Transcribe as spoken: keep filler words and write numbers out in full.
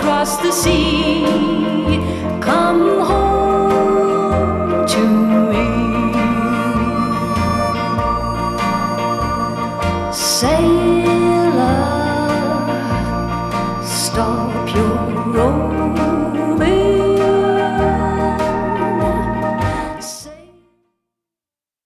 across the sea. Come home to me. Sailor, stop your rowing.